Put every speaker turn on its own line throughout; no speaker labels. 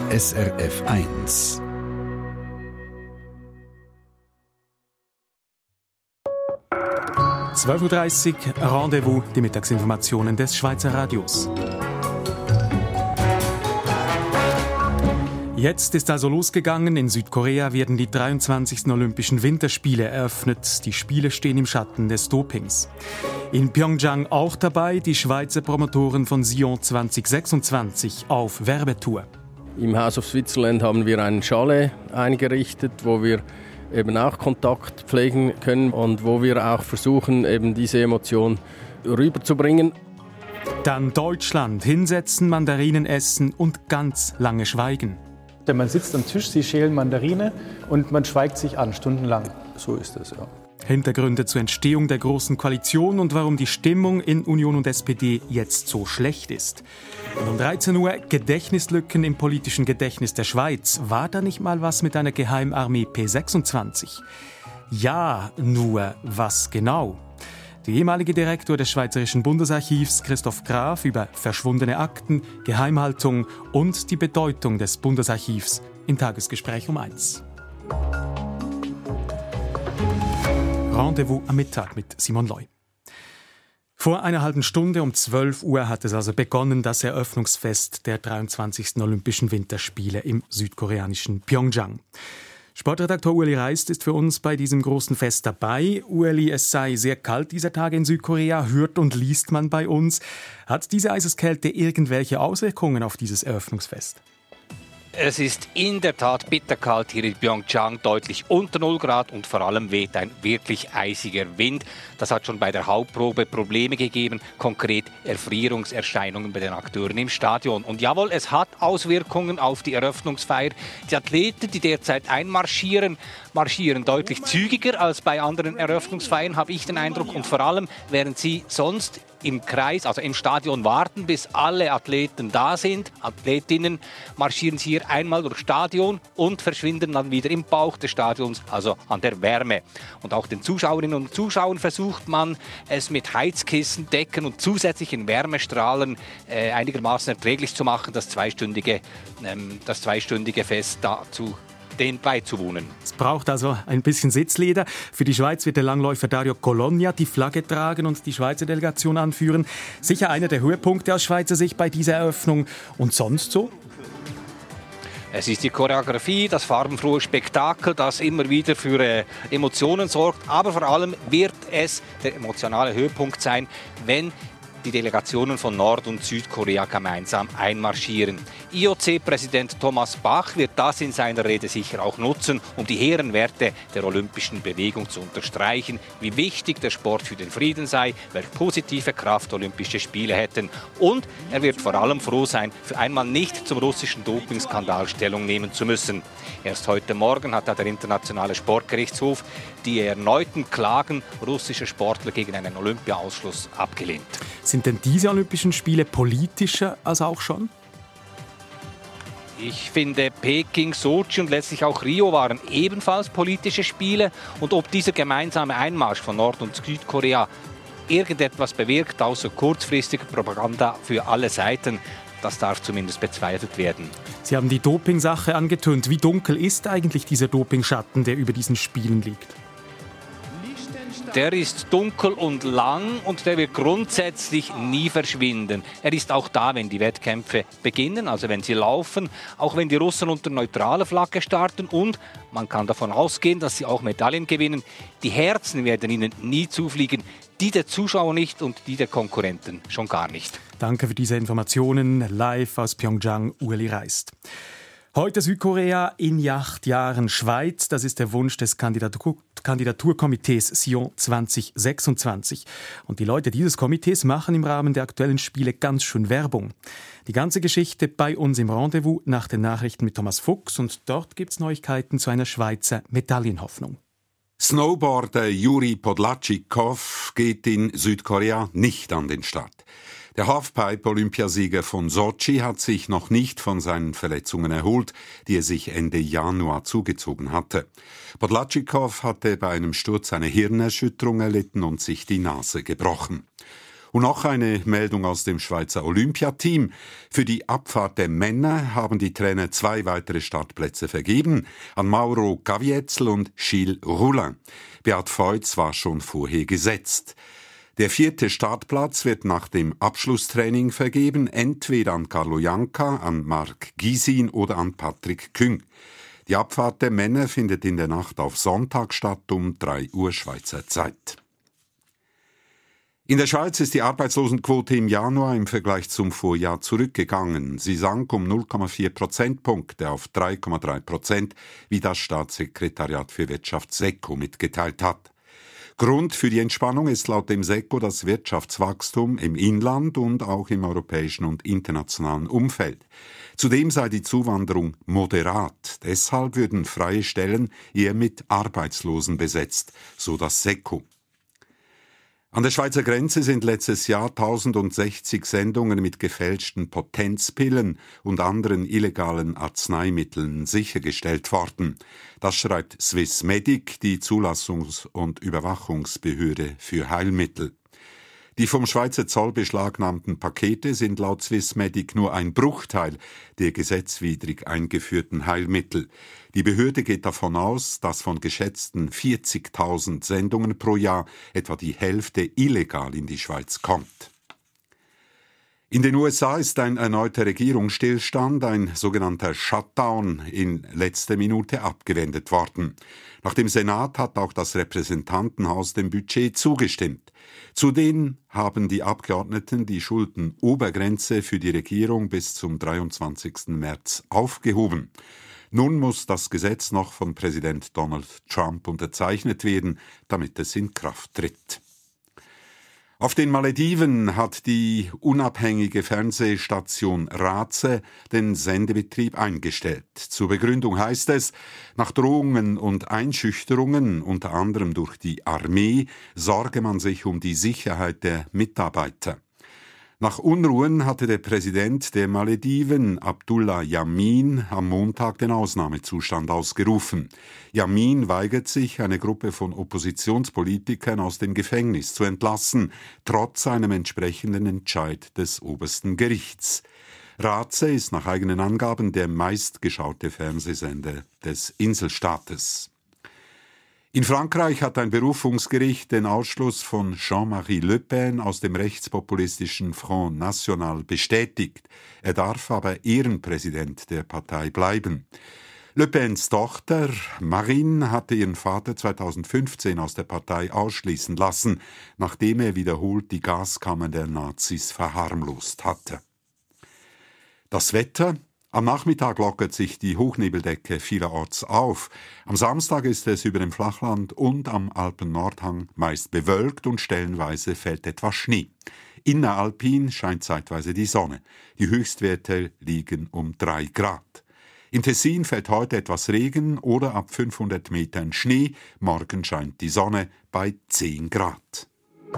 SRF 1.
(12:30 Uhr) Rendezvous, die Mittagsinformationen des Schweizer Radios. Jetzt ist also losgegangen. In Südkorea werden die 23. Olympischen Winterspiele eröffnet. Die Spiele stehen im Schatten des Dopings. In Pyeongchang auch dabei die Schweizer Promotoren von Sion 2026 auf Werbetour.
Im House of Switzerland haben wir ein Chalet eingerichtet, wo wir eben auch Kontakt pflegen können und wo wir auch versuchen, eben diese Emotion rüberzubringen.
Dann Deutschland. Hinsetzen, Mandarinen essen und ganz lange schweigen.
Man sitzt am Tisch, sie schälen Mandarine und man schweigt sich an, stundenlang.
So ist es, ja.
Hintergründe zur Entstehung der Großen Koalition und warum die Stimmung in Union und SPD jetzt so schlecht ist. Und um 13 Uhr Gedächtnislücken im politischen Gedächtnis der Schweiz. War da nicht mal was mit einer Geheimarmee P26? Ja, nur was genau? Der ehemalige Direktor des Schweizerischen Bundesarchivs, Christoph Graf, über verschwundene Akten, Geheimhaltung und die Bedeutung des Bundesarchivs im Tagesgespräch um 1. Rendezvous am Mittag mit Simon Loy. Vor einer halben Stunde um 12 Uhr hat es also begonnen, das Eröffnungsfest der 23. Olympischen Winterspiele im südkoreanischen Pyeongchang. Sportredakteur Ueli Reist ist für uns bei diesem großen Fest dabei. Ueli, es sei sehr kalt dieser Tage in Südkorea, hört und liest man bei uns. Hat diese Eiseskälte irgendwelche Auswirkungen auf dieses Eröffnungsfest?
Es ist in der Tat bitterkalt hier in Pyeongchang, deutlich unter 0 Grad und vor allem weht ein wirklich eisiger Wind. Das hat schon bei der Hauptprobe Probleme gegeben, konkret Erfrierungserscheinungen bei den Akteuren im Stadion. Und jawohl, es hat Auswirkungen auf die Eröffnungsfeier. Die Athleten, die derzeit einmarschieren, marschieren deutlich zügiger als bei anderen Eröffnungsfeiern, habe ich den Eindruck. Und vor allem, während sie sonst im Kreis, also im Stadion warten, bis alle Athleten da sind, Athletinnen, marschieren sie hier einmal durchs Stadion und verschwinden dann wieder im Bauch des Stadions, also an der Wärme. Und auch den Zuschauerinnen und Zuschauern versucht man, es mit Heizkissen, Decken und zusätzlichen Wärmestrahlen einigermaßen erträglich zu machen, das zweistündige Fest dazu den beizuwohnen.
Es braucht also ein bisschen Sitzleder. Für die Schweiz wird der Langläufer Dario Cologna die Flagge tragen und die Schweizer Delegation anführen. Sicher einer der Höhepunkte aus Schweizer Sicht bei dieser Eröffnung. Und sonst so?
Es ist die Choreografie, das farbenfrohe Spektakel, das immer wieder für Emotionen sorgt. Aber vor allem wird es der emotionale Höhepunkt sein, wenn die Delegationen von Nord- und Südkorea gemeinsam einmarschieren. IOC-Präsident Thomas Bach wird das in seiner Rede sicher auch nutzen, um die hehren Werte der olympischen Bewegung zu unterstreichen, wie wichtig der Sport für den Frieden sei, welche positive Kraft Olympische Spiele hätten. Und er wird vor allem froh sein, für einmal nicht zum russischen Dopingskandal Stellung nehmen zu müssen. Erst heute Morgen hat der Internationale Sportgerichtshof die erneuten Klagen russischer Sportler gegen einen Olympia-Ausschluss abgelehnt.
Sind denn diese Olympischen Spiele politischer als auch schon?
Ich finde, Peking, Sochi und letztlich auch Rio waren ebenfalls politische Spiele. Und ob dieser gemeinsame Einmarsch von Nord- und Südkorea irgendetwas bewirkt, außer kurzfristiger Propaganda für alle Seiten, das darf zumindest bezweifelt werden.
Sie haben die Dopingsache angetönt. Wie dunkel ist eigentlich dieser Dopingschatten, der über diesen Spielen liegt?
Der ist dunkel und lang und der wird grundsätzlich nie verschwinden. Er ist auch da, wenn die Wettkämpfe beginnen, also wenn sie laufen, auch wenn die Russen unter neutraler Flagge starten und man kann davon ausgehen, dass sie auch Medaillen gewinnen. Die Herzen werden ihnen nie zufliegen, die der Zuschauer nicht und die der Konkurrenten schon gar nicht.
Danke für diese Informationen. Live aus Pyeongchang, Ueli Reist. Heute Südkorea, in 8 Jahren Schweiz. Das ist der Wunsch des Kandidaturkomitees Sion 2026. Und die Leute dieses Komitees machen im Rahmen der aktuellen Spiele ganz schön Werbung. Die ganze Geschichte bei uns im Rendezvous nach den Nachrichten mit Thomas Fuchs. Und dort gibt's Neuigkeiten zu einer Schweizer Medaillenhoffnung.
Snowboarder Juri Podlachikow geht in Südkorea nicht an den Start. Der Halfpipe-Olympiasieger von Sochi hat sich noch nicht von seinen Verletzungen erholt, die er sich Ende Januar zugezogen hatte. Podlachikow hatte bei einem Sturz eine Hirnerschütterung erlitten und sich die Nase gebrochen. Und noch eine Meldung aus dem Schweizer Olympiateam. Für die Abfahrt der Männer haben die Trainer 2 weitere Startplätze vergeben, an Mauro Gavietzel und Gilles Roulin. Beat Feutz war schon vorher gesetzt. Der 4. Startplatz wird nach dem Abschlusstraining vergeben, entweder an Carlo Janka, an Marc Gysin oder an Patrick Küng. Die Abfahrt der Männer findet in der Nacht auf Sonntag statt um 3 Uhr Schweizer Zeit. In der Schweiz ist die Arbeitslosenquote im Januar im Vergleich zum Vorjahr zurückgegangen. Sie sank um 0,4 Prozentpunkte auf 3,3%, wie das Staatssekretariat für Wirtschaft SECO mitgeteilt hat. Grund für die Entspannung ist laut dem SECO das Wirtschaftswachstum im Inland und auch im europäischen und internationalen Umfeld. Zudem sei die Zuwanderung moderat. Deshalb würden freie Stellen eher mit Arbeitslosen besetzt, so das SECO. An der Schweizer Grenze sind letztes Jahr 1060 Sendungen mit gefälschten Potenzpillen und anderen illegalen Arzneimitteln sichergestellt worden. Das schreibt Swissmedic, die Zulassungs- und Überwachungsbehörde für Heilmittel. Die vom Schweizer Zoll beschlagnahmten Pakete sind laut Swissmedic nur ein Bruchteil der gesetzwidrig eingeführten Heilmittel. Die Behörde geht davon aus, dass von geschätzten 40.000 Sendungen pro Jahr etwa die Hälfte illegal in die Schweiz kommt. In den USA ist ein erneuter Regierungsstillstand, ein sogenannter Shutdown, in letzter Minute abgewendet worden. Nach dem Senat hat auch das Repräsentantenhaus dem Budget zugestimmt. Zudem haben die Abgeordneten die Schuldenobergrenze für die Regierung bis zum 23. März aufgehoben. Nun muss das Gesetz noch von Präsident Donald Trump unterzeichnet werden, damit es in Kraft tritt. Auf den Malediven hat die unabhängige Fernsehstation RAZE den Sendebetrieb eingestellt. Zur Begründung heißt es, nach Drohungen und Einschüchterungen, unter anderem durch die Armee, sorge man sich um die Sicherheit der Mitarbeiter. Nach Unruhen hatte der Präsident der Malediven, Abdullah Yamin, am Montag den Ausnahmezustand ausgerufen. Yamin weigert sich, eine Gruppe von Oppositionspolitikern aus dem Gefängnis zu entlassen, trotz einem entsprechenden Entscheid des obersten Gerichts. RAZE ist nach eigenen Angaben der meistgeschaute Fernsehsender des Inselstaates. In Frankreich hat ein Berufungsgericht den Ausschluss von Jean-Marie Le Pen aus dem rechtspopulistischen Front National bestätigt. Er darf aber Ehrenpräsident der Partei bleiben. Le Pens Tochter Marine hatte ihren Vater 2015 aus der Partei ausschließen lassen, nachdem er wiederholt die Gaskammern der Nazis verharmlost hatte. Das Wetter: Am Nachmittag lockert sich die Hochnebeldecke vielerorts auf. Am Samstag ist es über dem Flachland und am Alpen-Nordhang meist bewölkt und stellenweise fällt etwas Schnee. Inneralpin scheint zeitweise die Sonne. Die Höchstwerte liegen um 3 Grad. Im Tessin fällt heute etwas Regen oder ab 500 Metern Schnee. Morgen scheint die Sonne bei 10 Grad.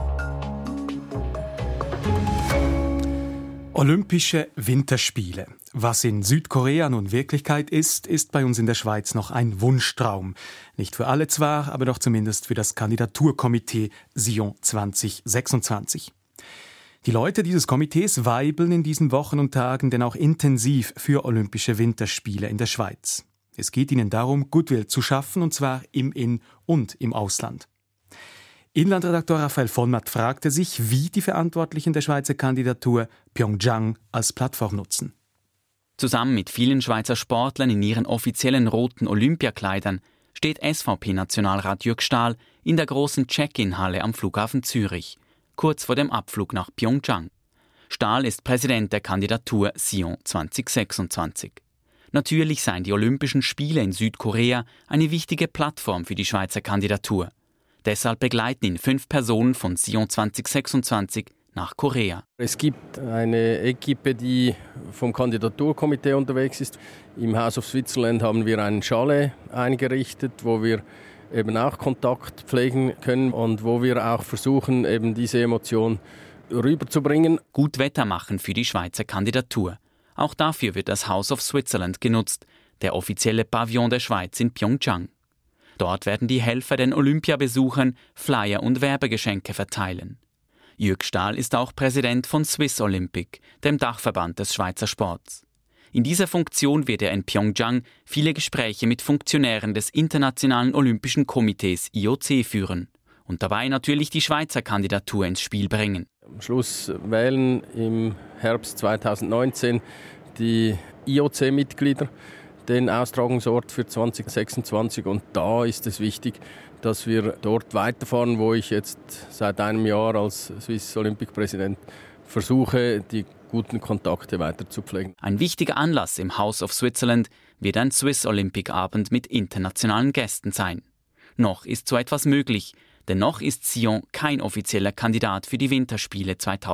Olympische Winterspiele. Was in Südkorea nun Wirklichkeit ist, ist bei uns in der Schweiz noch ein Wunschtraum. Nicht für alle zwar, aber doch zumindest für das Kandidaturkomitee Sion 2026. Die Leute dieses Komitees weibeln in diesen Wochen und Tagen denn auch intensiv für Olympische Winterspiele in der Schweiz. Es geht ihnen darum, Goodwill zu schaffen, und zwar im In- und im Ausland. Inlandredaktor Raphael Vollmatt fragte sich, wie die Verantwortlichen der Schweizer Kandidatur Pyeongchang als Plattform nutzen.
Zusammen mit vielen Schweizer Sportlern in ihren offiziellen roten Olympiakleidern steht SVP-Nationalrat Jürg Stahl in der großen Check-in-Halle am Flughafen Zürich, kurz vor dem Abflug nach Pyeongchang. Stahl ist Präsident der Kandidatur Sion 2026. Natürlich seien die Olympischen Spiele in Südkorea eine wichtige Plattform für die Schweizer Kandidatur. Deshalb begleiten ihn 5 Personen von Sion 2026 nach Korea.
Es gibt eine Equipe, die vom Kandidaturkomitee unterwegs ist. Im House of Switzerland haben wir ein Chalet eingerichtet, wo wir eben auch Kontakt pflegen können und wo wir auch versuchen, eben diese Emotion rüberzubringen.
Gut Wetter machen für die Schweizer Kandidatur. Auch dafür wird das House of Switzerland genutzt, der offizielle Pavillon der Schweiz in Pyeongchang. Dort werden die Helfer den Olympiabesuchern Flyer und Werbegeschenke verteilen. Jürg Stahl ist auch Präsident von Swiss Olympic, dem Dachverband des Schweizer Sports. In dieser Funktion wird er in Pyeongchang viele Gespräche mit Funktionären des Internationalen Olympischen Komitees IOC führen und dabei natürlich die Schweizer Kandidatur ins Spiel bringen.
Am Schluss wählen im Herbst 2019 die IOC-Mitglieder den Austragungsort für 2026 und da ist es wichtig, dass wir dort weiterfahren, wo ich jetzt seit einem Jahr als Swiss Olympic Präsident versuche, die guten Kontakte weiter zu pflegen.
Ein wichtiger Anlass im House of Switzerland wird ein Swiss Olympic Abend mit internationalen Gästen sein. Noch ist so etwas möglich, denn noch ist Sion kein offizieller Kandidat für die Winterspiele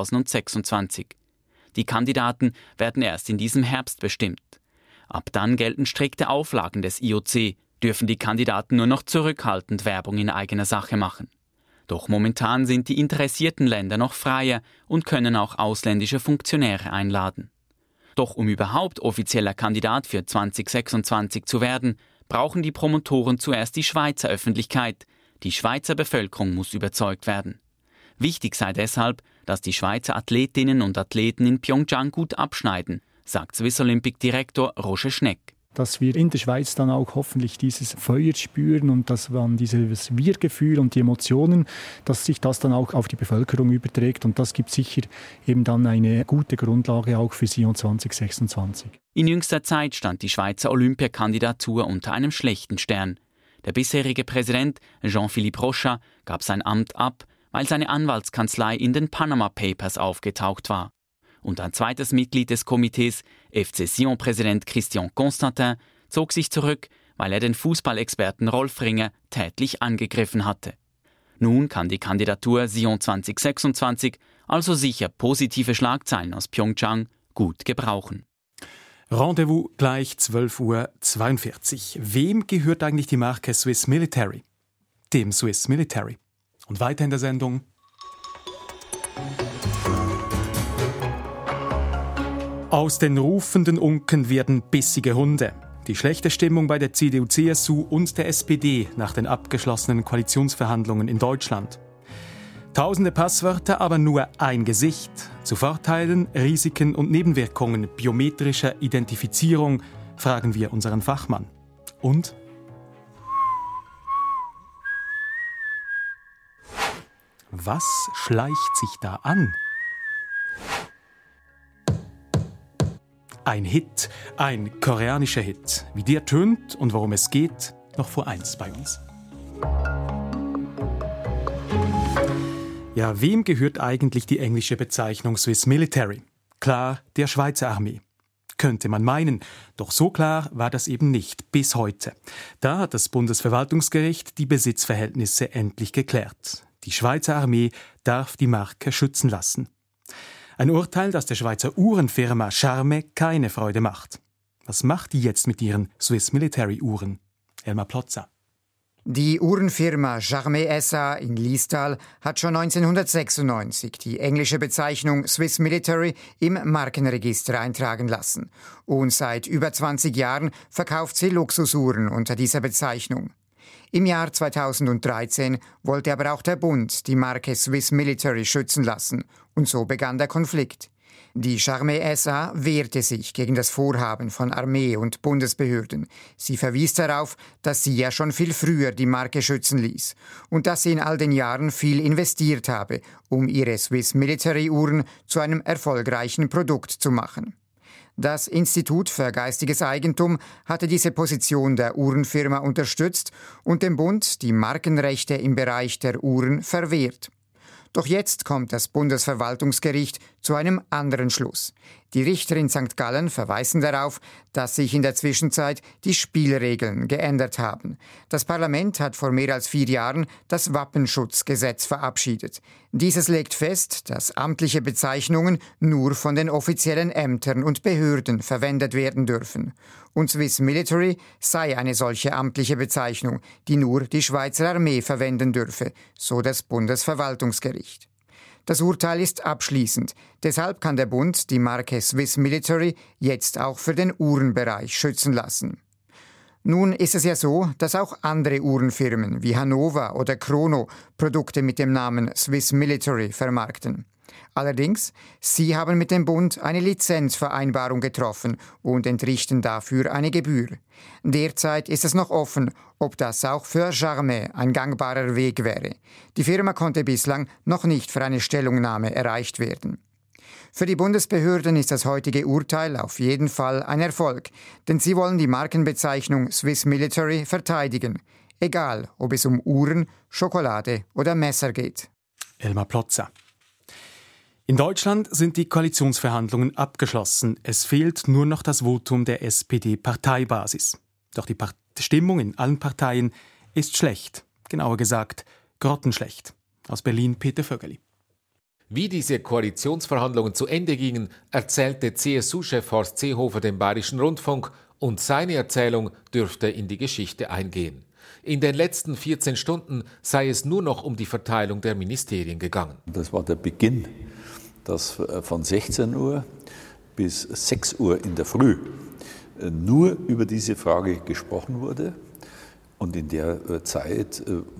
2026. Die Kandidaten werden erst in diesem Herbst bestimmt. Ab dann gelten strikte Auflagen des IOC, dürfen die Kandidaten nur noch zurückhaltend Werbung in eigener Sache machen. Doch momentan sind die interessierten Länder noch freier und können auch ausländische Funktionäre einladen. Doch um überhaupt offizieller Kandidat für 2026 zu werden, brauchen die Promotoren zuerst die Schweizer Öffentlichkeit. Die Schweizer Bevölkerung muss überzeugt werden. Wichtig sei deshalb, dass die Schweizer Athletinnen und Athleten in Pyeongchang gut abschneiden, sagt Swiss Olympic Direktor Roger Schneck.
Dass wir in der Schweiz dann auch hoffentlich dieses Feuer spüren und dass man dieses Wir-Gefühl und die Emotionen, dass sich das dann auch auf die Bevölkerung überträgt. Und das gibt sicher eben dann eine gute Grundlage auch für Sion 2026.
In jüngster Zeit stand die Schweizer Olympiakandidatur unter einem schlechten Stern. Der bisherige Präsident Jean-Philippe Rochat gab sein Amt ab, weil seine Anwaltskanzlei in den Panama Papers aufgetaucht war. Und ein zweites Mitglied des Komitees, FC Sion-Präsident Christian Constantin, zog sich zurück, weil er den Fußballexperten Rolf Ringer tätlich angegriffen hatte. Nun kann die Kandidatur Sion 2026 also sicher positive Schlagzeilen aus Pyeongchang gut gebrauchen.
Rendezvous gleich 12:42 Uhr. Wem gehört eigentlich die Marke Swiss Military? Dem Swiss Military. Und weiter in der Sendung. Aus den rufenden Unken werden bissige Hunde. Die schlechte Stimmung bei der CDU-CSU und der SPD nach den abgeschlossenen Koalitionsverhandlungen in Deutschland. Tausende Passwörter, aber nur ein Gesicht. Zu Vorteilen, Risiken und Nebenwirkungen biometrischer Identifizierung fragen wir unseren Fachmann. Und? Was schleicht sich da an? Ein Hit, ein koreanischer Hit. Wie der tönt und worum es geht, noch vor 1 bei uns. Ja, wem gehört eigentlich die englische Bezeichnung Swiss Military? Klar, der Schweizer Armee. Könnte man meinen, doch so klar war das eben nicht bis heute. Da hat das Bundesverwaltungsgericht die Besitzverhältnisse endlich geklärt. Die Schweizer Armee darf die Marke schützen lassen. Ein Urteil, das der Schweizer Uhrenfirma Charme keine Freude macht. Was macht die jetzt mit ihren Swiss Military Uhren? Elmar Plotzer.
Die Uhrenfirma Charme SA in Liestal hat schon 1996 die englische Bezeichnung Swiss Military im Markenregister eintragen lassen. Und seit über 20 Jahren verkauft sie Luxusuhren unter dieser Bezeichnung. Im Jahr 2013 wollte aber auch der Bund die Marke Swiss Military schützen lassen. Und so begann der Konflikt. Die Charme SA wehrte sich gegen das Vorhaben von Armee und Bundesbehörden. Sie verwies darauf, dass sie ja schon viel früher die Marke schützen ließ und dass sie in all den Jahren viel investiert habe, um ihre Swiss Military Uhren zu einem erfolgreichen Produkt zu machen. Das Institut für geistiges Eigentum hatte diese Position der Uhrenfirma unterstützt und dem Bund die Markenrechte im Bereich der Uhren verwehrt. Doch jetzt kommt das Bundesverwaltungsgericht zu einem anderen Schluss. Die Richter in St. Gallen verweisen darauf, dass sich in der Zwischenzeit die Spielregeln geändert haben. Das Parlament hat vor mehr als 4 Jahren das Wappenschutzgesetz verabschiedet. Dieses legt fest, dass amtliche Bezeichnungen nur von den offiziellen Ämtern und Behörden verwendet werden dürfen. Und Swiss Military sei eine solche amtliche Bezeichnung, die nur die Schweizer Armee verwenden dürfe, so das Bundesverwaltungsgericht. Das Urteil ist abschließend. Deshalb kann der Bund die Marke Swiss Military jetzt auch für den Uhrenbereich schützen lassen. Nun ist es ja so, dass auch andere Uhrenfirmen wie Hannover oder Chrono Produkte mit dem Namen Swiss Military vermarkten. Allerdings, sie haben mit dem Bund eine Lizenzvereinbarung getroffen und entrichten dafür eine Gebühr. Derzeit ist es noch offen, ob das auch für Jarmet ein gangbarer Weg wäre. Die Firma konnte bislang noch nicht für eine Stellungnahme erreicht werden. Für die Bundesbehörden ist das heutige Urteil auf jeden Fall ein Erfolg, denn sie wollen die Markenbezeichnung Swiss Military verteidigen, egal ob es um Uhren, Schokolade oder Messer geht.
Elmar Plotzer. In Deutschland sind die Koalitionsverhandlungen abgeschlossen. Es fehlt nur noch das Votum der SPD-Parteibasis. Doch die Stimmung in allen Parteien ist schlecht. Genauer gesagt, grottenschlecht. Aus Berlin Peter Vögeli.
Wie diese Koalitionsverhandlungen zu Ende gingen, erzählte CSU-Chef Horst Seehofer dem Bayerischen Rundfunk und seine Erzählung dürfte in die Geschichte eingehen. In den letzten 14 Stunden sei es nur noch um die Verteilung der Ministerien gegangen.
Das war der Beginn, dass von 16 Uhr bis 6 Uhr in der Früh nur über diese Frage gesprochen wurde. Und in der Zeit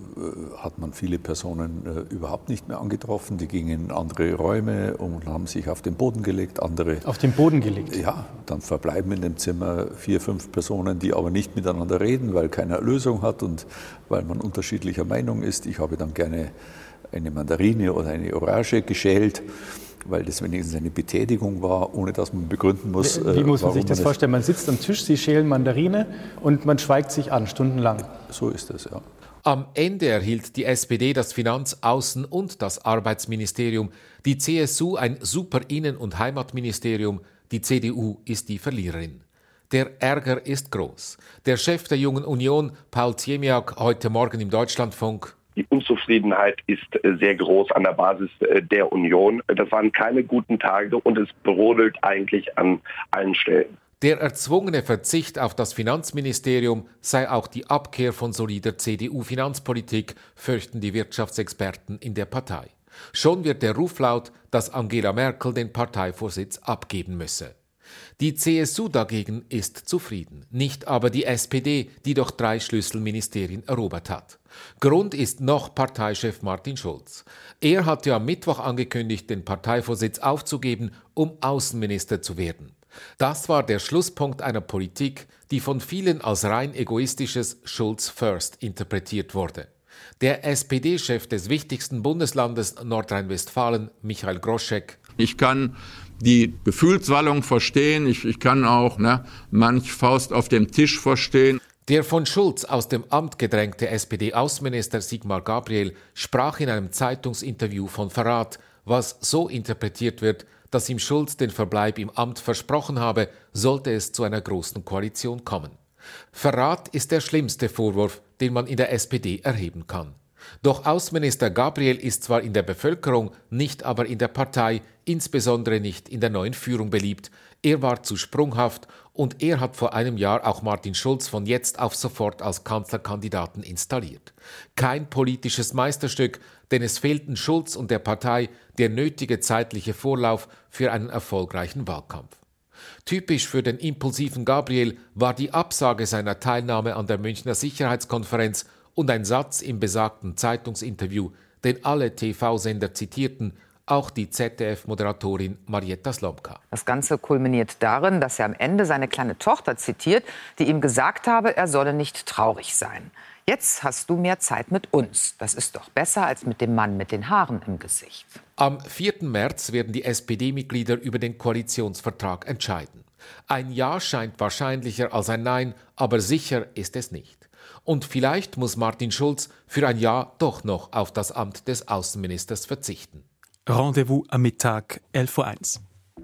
hat man viele Personen überhaupt nicht mehr angetroffen. Die gingen in andere Räume und haben sich auf den Boden gelegt. Andere
auf den Boden gelegt?
Ja, dann verbleiben in dem Zimmer 4, 5 Personen, die aber nicht miteinander reden, weil keiner Lösung hat und weil man unterschiedlicher Meinung ist. Ich habe dann gerne eine Mandarine oder eine Orange geschält, weil das wenigstens eine Betätigung war, ohne dass man begründen muss.
Wie muss man sich das vorstellen? Man sitzt am Tisch, Sie schälen Mandarine und man schweigt sich an, stundenlang.
So ist es, ja.
Am Ende erhielt die SPD das Finanz-, Außen- und das Arbeitsministerium, die CSU ein super Innen- und Heimatministerium, die CDU ist die Verliererin. Der Ärger ist groß. Der Chef der Jungen Union, Paul Ziemiak, heute Morgen im Deutschlandfunk:
Die Unzufriedenheit ist sehr groß an der Basis der Union. Das waren keine guten Tage und es brodelt eigentlich an allen Stellen.
Der erzwungene Verzicht auf das Finanzministerium sei auch die Abkehr von solider CDU-Finanzpolitik, fürchten die Wirtschaftsexperten in der Partei. Schon wird der Ruf laut, dass Angela Merkel den Parteivorsitz abgeben müsse. Die CSU dagegen ist zufrieden, nicht aber die SPD, die doch 3 Schlüsselministerien erobert hat. Grund ist noch Parteichef Martin Schulz. Er hatte am Mittwoch angekündigt, den Parteivorsitz aufzugeben, um Außenminister zu werden. Das war der Schlusspunkt einer Politik, die von vielen als rein egoistisches Schulz First interpretiert wurde. Der SPD-Chef des wichtigsten Bundeslandes Nordrhein-Westfalen, Michael Groschek:
Ich kann die Gefühlswallung verstehen, ich kann auch manch Faust auf dem Tisch verstehen.
Der von Schulz aus dem Amt gedrängte SPD-Außenminister Sigmar Gabriel sprach in einem Zeitungsinterview von Verrat, was so interpretiert wird, dass ihm Schulz den Verbleib im Amt versprochen habe, sollte es zu einer großen Koalition kommen. Verrat ist der schlimmste Vorwurf, den man in der SPD erheben kann. Doch Außenminister Gabriel ist zwar in der Bevölkerung, nicht aber in der Partei, insbesondere nicht in der neuen Führung beliebt. Er war zu sprunghaft und er hat vor einem Jahr auch Martin Schulz von jetzt auf sofort als Kanzlerkandidaten installiert. Kein politisches Meisterstück, denn es fehlten Schulz und der Partei der nötige zeitliche Vorlauf für einen erfolgreichen Wahlkampf. Typisch für den impulsiven Gabriel war die Absage seiner Teilnahme an der Münchner Sicherheitskonferenz und ein Satz im besagten Zeitungsinterview, den alle TV-Sender zitierten, auch die ZDF-Moderatorin Marietta Slomka.
Das Ganze kulminiert darin, dass er am Ende seine kleine Tochter zitiert, die ihm gesagt habe, er solle nicht traurig sein. Jetzt hast du mehr Zeit mit uns. Das ist doch besser als mit dem Mann mit den Haaren im Gesicht.
Am 4. März werden die SPD-Mitglieder über den Koalitionsvertrag entscheiden. Ein Ja scheint wahrscheinlicher als ein Nein, aber sicher ist es nicht. Und vielleicht muss Martin Schulz für ein Jahr doch noch auf das Amt des Außenministers verzichten.
Rendezvous am Mittag, 11:01 Uhr.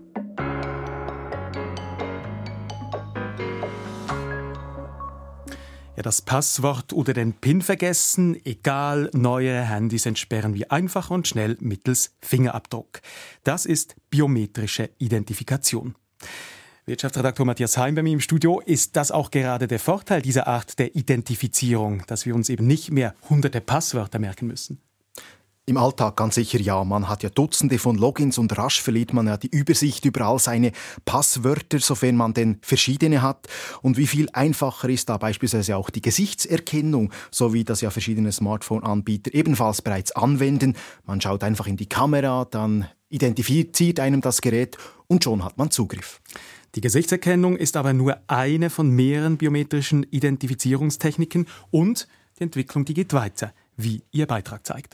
Ja, das Passwort oder den PIN vergessen, egal, neue Handys entsperren wir einfach und schnell mittels Fingerabdruck. Das ist biometrische Identifikation. Wirtschaftsredaktor Matthias Heim bei mir im Studio. Ist das auch gerade der Vorteil dieser Art der Identifizierung, dass wir uns eben nicht mehr hunderte Passwörter merken müssen?
Im Alltag ganz sicher ja. Man hat ja Dutzende von Logins und rasch verliert man ja die Übersicht über all seine Passwörter, sofern man denn verschiedene hat. Und wie viel einfacher ist da beispielsweise auch die Gesichtserkennung, so wie das ja verschiedene Smartphone-Anbieter ebenfalls bereits anwenden. Man schaut einfach in die Kamera, dann identifiziert einem das Gerät und schon hat man Zugriff.
Die Gesichtserkennung ist aber nur eine von mehreren biometrischen Identifizierungstechniken und die Entwicklung, die geht weiter, wie Ihr Beitrag zeigt.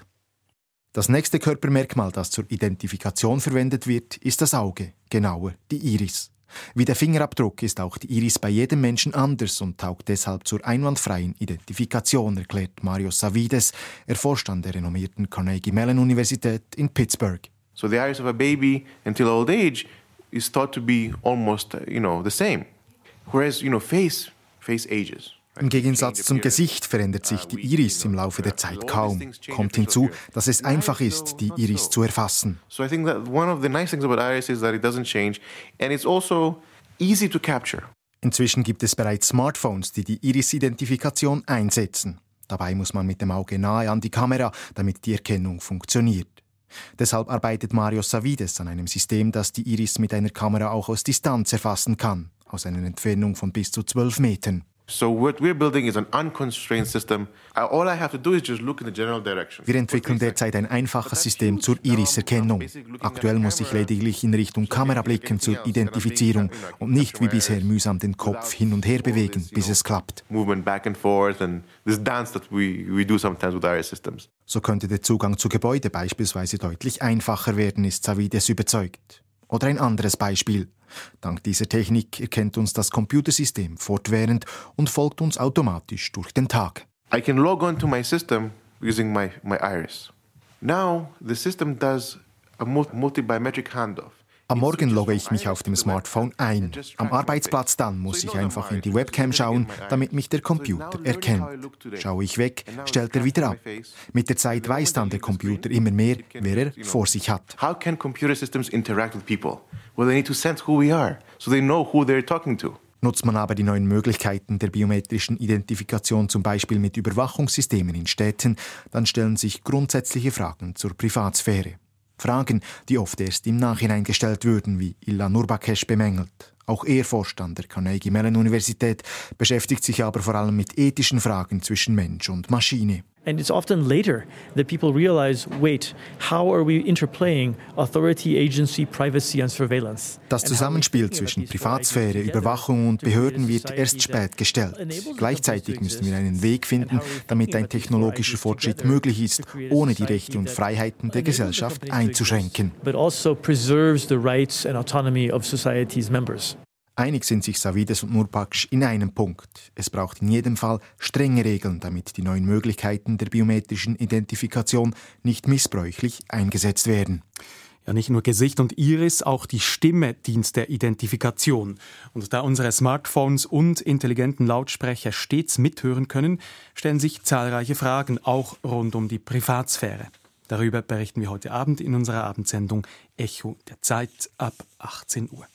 Das nächste Körpermerkmal, das zur Identifikation verwendet wird, ist das Auge, genauer die Iris. Wie der Fingerabdruck ist auch die Iris bei jedem Menschen anders und taugt deshalb zur einwandfreien Identifikation, erklärt Marios Savides. Er forscht an der renommierten Carnegie Mellon Universität in Pittsburgh.
So the iris of a baby until old age is thought to be almost, the same. Whereas, face ages.
Im Gegensatz zum Gesicht verändert sich die Iris im Laufe der Zeit kaum. Kommt hinzu, dass es einfach ist, die Iris zu erfassen.
So I think that one of the nice things about iris is that it doesn't change and it's also easy to capture.
Inzwischen gibt es bereits Smartphones, die die Iris-Identifikation einsetzen. Dabei muss man mit dem Auge nahe an die Kamera, damit die Erkennung funktioniert. Deshalb arbeitet Marios Savides an einem System, das die Iris mit einer Kamera auch aus Distanz erfassen kann, aus einer Entfernung von bis zu 12 Metern.
So what we're building is an unconstrained system. All I have to do is just look in the general direction.
Wir entwickeln derzeit ein einfaches System zur Iris-Erkennung. Aktuell muss ich lediglich in Richtung Kamera blicken zur Identifizierung und nicht wie bisher mühsam den Kopf hin und her bewegen, bis es klappt.
Movement back and forth and this dance that we do sometimes with iris systems.
So könnte der Zugang zu Gebäuden beispielsweise deutlich einfacher werden, ist Savides überzeugt. Oder ein anderes Beispiel. Dank dieser Technik erkennt uns das Computersystem fortwährend und folgt uns automatisch durch den Tag.
I can log on to my system using my iris. Now the system does a multi-biometric handoff.
Am Morgen logge ich mich auf dem Smartphone ein. Am Arbeitsplatz dann muss ich einfach in die Webcam schauen, damit mich der Computer erkennt. Schaue ich weg, stellt er wieder ab. Mit der Zeit weiß dann der Computer immer mehr, wer er vor sich hat.
How can computer systems interact with people? Well, they need to sense who we are, so they know who they're talking to.
Nutzt man aber die neuen Möglichkeiten der biometrischen Identifikation zum Beispiel mit Überwachungssystemen in Städten, dann stellen sich grundsätzliche Fragen zur Privatsphäre. Fragen, die oft erst im Nachhinein gestellt würden, wie Ilhan Nurbakesh bemängelt. Auch er forscht an der Carnegie Mellon Universität, beschäftigt sich aber vor allem mit ethischen Fragen zwischen Mensch und Maschine.
And it's often later that people realize, wait, how are we interplaying authority, agency, privacy and surveillance?
Das Zusammenspiel zwischen Privatsphäre, Überwachung und Behörden wird erst spät gestellt. Gleichzeitig müssen wir einen Weg finden, damit ein technologischer Fortschritt möglich ist, ohne die Rechte und Freiheiten der Gesellschaft einzuschränken.
But also preserves the rights and autonomy of society's members.
Einig sind sich Savides und Nurbakesh in einem Punkt. Es braucht in jedem Fall strenge Regeln, damit die neuen Möglichkeiten der biometrischen Identifikation nicht missbräuchlich eingesetzt werden.
Ja, nicht nur Gesicht und Iris, auch die Stimme dient der Identifikation. Und da unsere Smartphones und intelligenten Lautsprecher stets mithören können, stellen sich zahlreiche Fragen, auch rund um die Privatsphäre. Darüber berichten wir heute Abend in unserer Abendsendung Echo der Zeit ab 18 Uhr.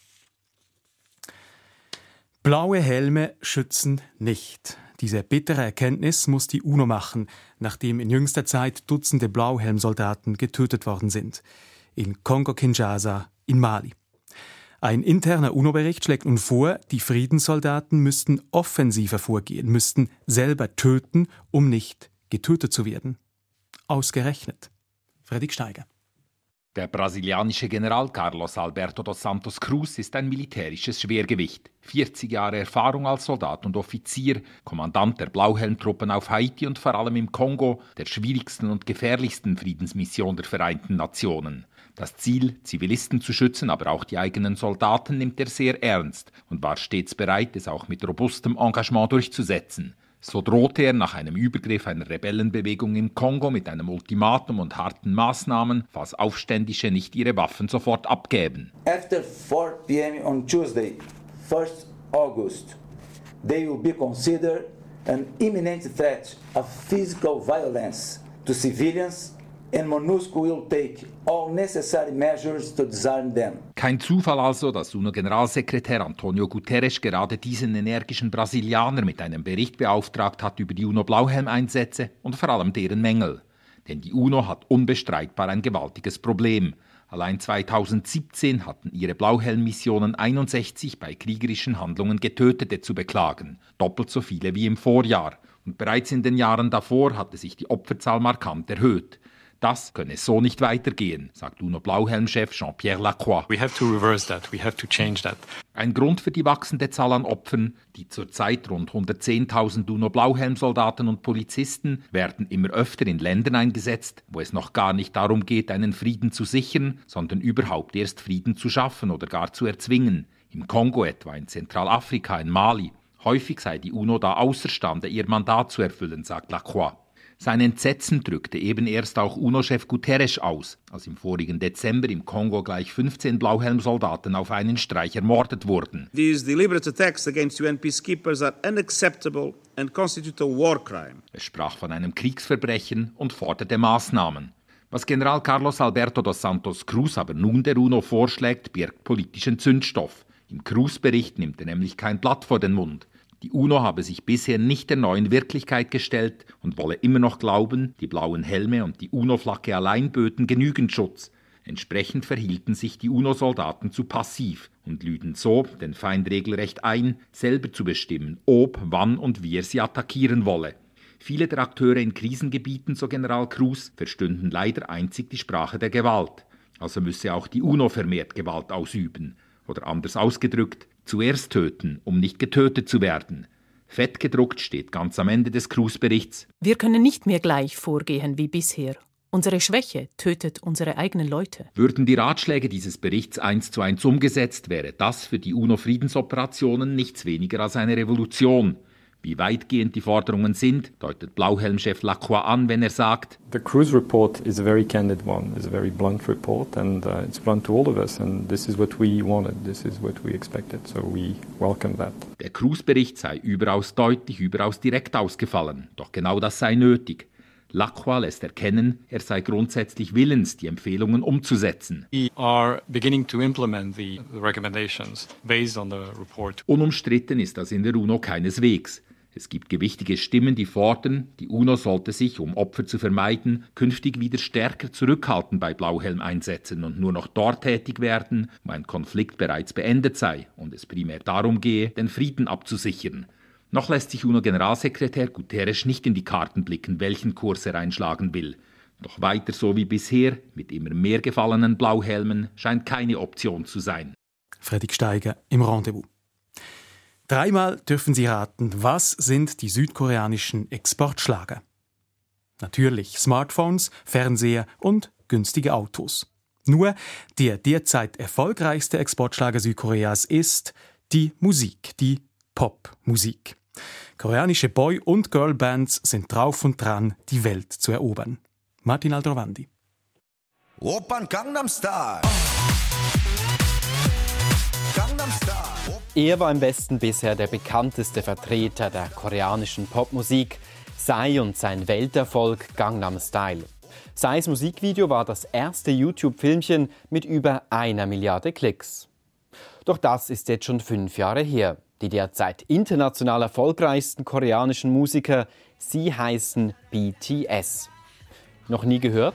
Blaue Helme schützen nicht. Diese bittere Erkenntnis muss die UNO machen, nachdem in jüngster Zeit Dutzende Blauhelmsoldaten getötet worden sind. In Kongo-Kinshasa, in Mali. Ein interner UNO-Bericht schlägt nun vor, die Friedenssoldaten müssten offensiver vorgehen, müssten selber töten, um nicht getötet zu werden. Ausgerechnet. Fredrik Steiger.
Der brasilianische General Carlos Alberto dos Santos Cruz ist ein militärisches Schwergewicht. 40 Jahre Erfahrung als Soldat und Offizier, Kommandant der Blauhelmtruppen auf Haiti und vor allem im Kongo, der schwierigsten und gefährlichsten Friedensmission der Vereinten Nationen. Das Ziel, Zivilisten zu schützen, aber auch die eigenen Soldaten, nimmt er sehr ernst und war stets bereit, es auch mit robustem Engagement durchzusetzen. So drohte er nach einem Übergriff einer Rebellenbewegung im Kongo mit einem Ultimatum und harten Maßnahmen, falls Aufständische nicht ihre Waffen sofort abgäben.
After 4 p.m. on Tuesday, 1st August, they will be considered an imminent threat of physical violence to civilians and MONUSCO will take all necessary measures to disarm them.
Kein Zufall also, dass UNO-Generalsekretär Antonio Guterres gerade diesen energischen Brasilianer mit einem Bericht beauftragt hat über die UNO-Blauhelmeinsätze und vor allem deren Mängel. Denn die UNO hat unbestreitbar ein gewaltiges Problem. Allein 2017 hatten ihre Blauhelm-Missionen 61 bei kriegerischen Handlungen Getötete zu beklagen, doppelt so viele wie im Vorjahr. Und bereits in den Jahren davor hatte sich die Opferzahl markant erhöht. Das könne so nicht weitergehen, sagt UNO-Blauhelm-Chef Jean-Pierre Lacroix.
We have to reverse that. We have to change that.
Ein Grund für die wachsende Zahl an Opfern, die zurzeit rund 110.000 UNO-Blauhelm-Soldaten und Polizisten werden immer öfter in Ländern eingesetzt, wo es noch gar nicht darum geht, einen Frieden zu sichern, sondern überhaupt erst Frieden zu schaffen oder gar zu erzwingen. Im Kongo etwa, in Zentralafrika, in Mali. Häufig sei die UNO da außerstande, ihr Mandat zu erfüllen, sagt Lacroix. Sein Entsetzen drückte eben erst auch UNO-Chef Guterres aus, als im vorigen Dezember im Kongo gleich 15 Blauhelmsoldaten auf einen Streich ermordet wurden.
These deliberate attacks against UN peacekeepers are unacceptable and constitute a war crime.
Er sprach von einem Kriegsverbrechen und forderte Maßnahmen. Was General Carlos Alberto dos Santos Cruz aber nun der UNO vorschlägt, birgt politischen Zündstoff. Im Cruz-Bericht nimmt er nämlich kein Blatt vor den Mund. Die UNO habe sich bisher nicht der neuen Wirklichkeit gestellt und wolle immer noch glauben, die blauen Helme und die UNO-Flagge allein böten genügend Schutz. Entsprechend verhielten sich die UNO-Soldaten zu passiv und lüden so den Feind regelrecht ein, selber zu bestimmen, ob, wann und wie er sie attackieren wolle. Viele der Akteure in Krisengebieten, so General Cruz, verstünden leider einzig die Sprache der Gewalt. Also müsse auch die UNO vermehrt Gewalt ausüben. Oder anders ausgedrückt, zuerst töten, um nicht getötet zu werden. Fett gedruckt steht ganz am Ende des Cruz-Berichts.
Wir können nicht mehr gleich vorgehen wie bisher. Unsere Schwäche tötet unsere eigenen Leute.
Würden die Ratschläge dieses Berichts 1:1 umgesetzt, wäre das für die UNO-Friedensoperationen nichts weniger als eine Revolution. Wie weitgehend die Forderungen sind, deutet Blauhelm-Chef Lacroix an, wenn er sagt:
The Cruz report is a very candid one, is a very blunt report, and it's blunt to all of us. And this is what we wanted, this is what we expected, so we welcome that.
Der Cruz-Bericht sei überaus deutlich, überaus direkt ausgefallen. Doch genau das sei nötig. Lacroix lässt erkennen, er sei grundsätzlich willens, die Empfehlungen umzusetzen.
We are beginning to implement the recommendations based on the report.
Unumstritten ist das in der UNO keineswegs. Es gibt gewichtige Stimmen, die fordern, die UNO sollte sich, um Opfer zu vermeiden, künftig wieder stärker zurückhalten bei Blauhelmeinsätzen und nur noch dort tätig werden, wo ein Konflikt bereits beendet sei und es primär darum gehe, den Frieden abzusichern. Noch lässt sich UNO-Generalsekretär Guterres nicht in die Karten blicken, welchen Kurs er einschlagen will. Doch weiter so wie bisher, mit immer mehr gefallenen Blauhelmen, scheint keine Option zu sein.
Fredrik Steiger im Rendezvous. Dreimal dürfen Sie raten, was sind die südkoreanischen Exportschlager? Natürlich Smartphones, Fernseher und günstige Autos. Nur der derzeit erfolgreichste Exportschlager Südkoreas ist die Musik, die Popmusik. Koreanische Boy- und Girlbands sind drauf und dran, die Welt zu erobern. Martin Aldrovandi.
Oppan Gangnam Style. Gangnam Style.
Er war im Westen bisher der bekannteste Vertreter der koreanischen Popmusik. Psy und sein Welterfolg Gangnam Style. Psys Musikvideo war das erste YouTube-Filmchen mit über 1 Milliarde Klicks. Doch das ist jetzt schon 5 Jahre her. Die derzeit international erfolgreichsten koreanischen Musiker, sie heißen BTS. Noch nie gehört?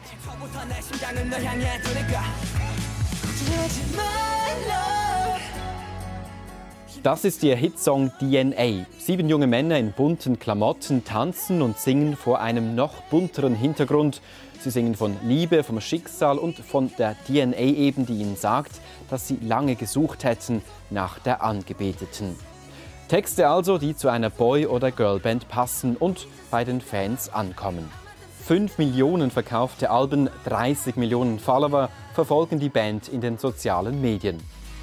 Das ist ihr Hitsong DNA. 7 junge Männer in bunten Klamotten tanzen und singen vor einem noch bunteren Hintergrund. Sie singen von Liebe, vom Schicksal und von der DNA eben, die ihnen sagt, dass sie lange gesucht hätten nach der Angebeteten. Texte also, die zu einer Boy- oder Girlband passen und bei den Fans ankommen. 5 Millionen verkaufte Alben, 30 Millionen Follower verfolgen die Band in den sozialen Medien.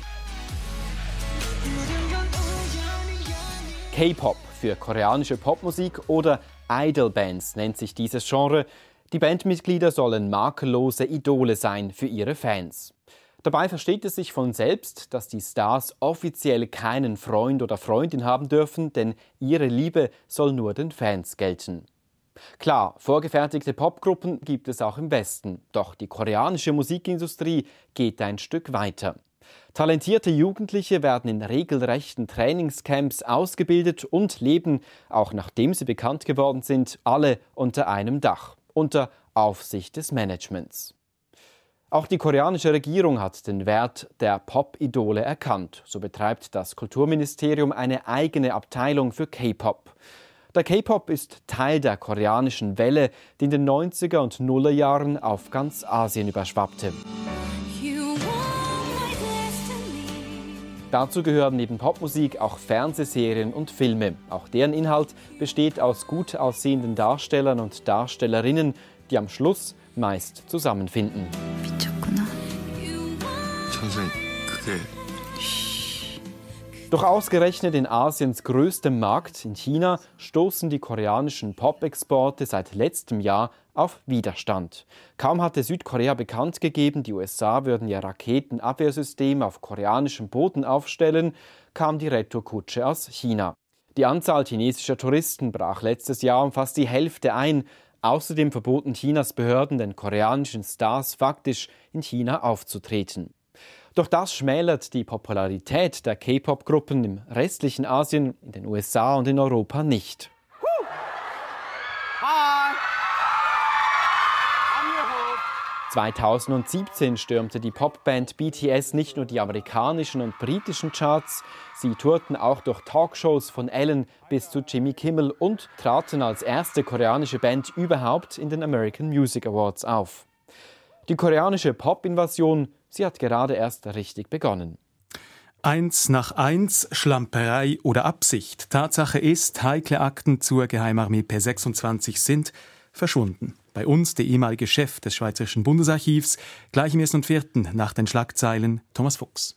K-Pop für koreanische Popmusik oder Idol-Bands nennt sich dieses Genre. Die Bandmitglieder sollen makellose Idole sein für ihre Fans. Dabei versteht es sich von selbst, dass die Stars offiziell keinen Freund oder Freundin haben dürfen, denn ihre Liebe soll nur den Fans gelten. Klar, vorgefertigte Popgruppen gibt es auch im Westen, doch die koreanische Musikindustrie geht ein Stück weiter. Talentierte Jugendliche werden in regelrechten Trainingscamps ausgebildet und leben, auch nachdem sie bekannt geworden sind, alle unter einem Dach. unter Aufsicht des Managements. Auch die koreanische Regierung hat den Wert der Pop-Idole erkannt. So betreibt das Kulturministerium eine eigene Abteilung für K-Pop. Der K-Pop ist Teil der koreanischen Welle, die in den 90er und Nullerjahren auf ganz Asien überschwappte. Dazu gehören neben Popmusik auch Fernsehserien und Filme. Auch deren Inhalt besteht aus gut aussehenden Darstellern und Darstellerinnen, die am Schluss meist zusammenfinden. Doch ausgerechnet in Asiens größtem Markt, in China, stoßen die koreanischen Pop-Exporte seit letztem Jahr auf Widerstand. Kaum hatte Südkorea bekannt gegeben, die USA würden ihr Raketenabwehrsystem auf koreanischem Boden aufstellen, kam die Retourkutsche aus China. Die Anzahl chinesischer Touristen brach letztes Jahr um fast die Hälfte ein. Außerdem verboten Chinas Behörden den koreanischen Stars faktisch in China aufzutreten. Doch das schmälert die Popularität der K-Pop-Gruppen im restlichen Asien, in den USA und in Europa nicht. 2017 stürmte die Popband BTS nicht nur die amerikanischen und britischen Charts, sie tourten auch durch Talkshows von Ellen bis zu Jimmy Kimmel und traten als erste koreanische Band überhaupt in den American Music Awards auf. Die koreanische Pop-Invasion, sie hat gerade erst richtig begonnen.
1 nach 1, Schlamperei oder Absicht. Tatsache ist, heikle Akten zur Geheimarmee P26 sind verschwunden. Bei uns der ehemalige Chef des Schweizerischen Bundesarchivs, gleich im 1. und 4. nach den Schlagzeilen Thomas Fuchs.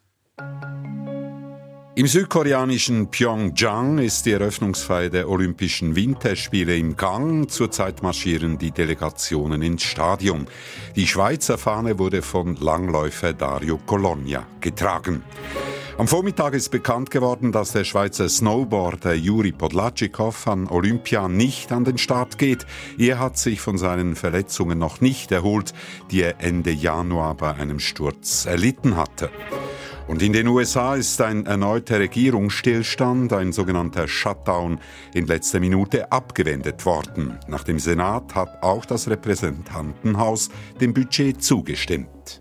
Im südkoreanischen Pyeongchang ist die Eröffnungsfeier der Olympischen Winterspiele im Gang. Zurzeit marschieren die Delegationen ins Stadion. Die Schweizer Fahne wurde von Langläufer Dario Colonia getragen. Am Vormittag ist bekannt geworden, dass der Schweizer Snowboarder Juri Podlacikov an Olympia nicht an den Start geht. Er hat sich von seinen Verletzungen noch nicht erholt, die er Ende Januar bei einem Sturz erlitten hatte. Und in den USA ist ein erneuter Regierungsstillstand, ein sogenannter Shutdown, in letzter Minute abgewendet worden. Nach dem Senat hat auch das Repräsentantenhaus dem Budget zugestimmt.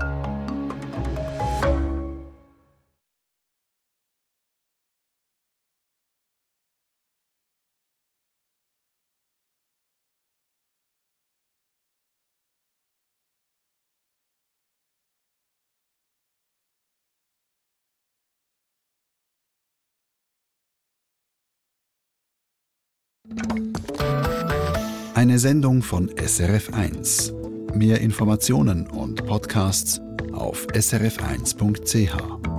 Eine Sendung von SRF1. Mehr Informationen und Podcasts auf srf1.ch.